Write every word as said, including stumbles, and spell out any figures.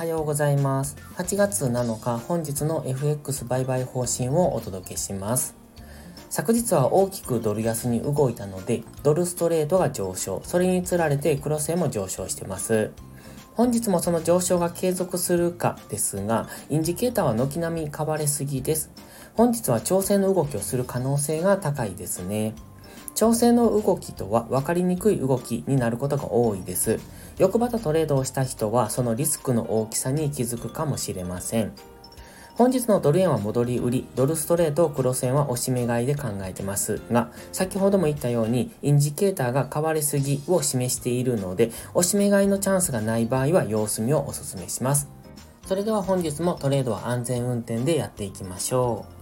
ようございます。はちがつなのか、本日の エフエックス 売買方針をお届けします。昨日は大きくドル安に動いたので、ドルストレートが上昇、それにつられてクロス円も上昇してます。本日もその上昇が継続するかですが、インジケーターは軒並み買われすぎです。本日は調整の動きをする可能性が高いですね。調整の動きとは分かりにくい動きになることが多いです。欲張ったトレードをした人はそのリスクの大きさに気づくかもしれません。本日のドル円は戻り売り、ドルストレート、クロス円は押し目買いで考えてますが、先ほども言ったようにインジケーターが買われすぎを示しているので、押し目買いのチャンスがない場合は様子見をお勧めします。それでは本日もトレードは安全運転でやっていきましょう。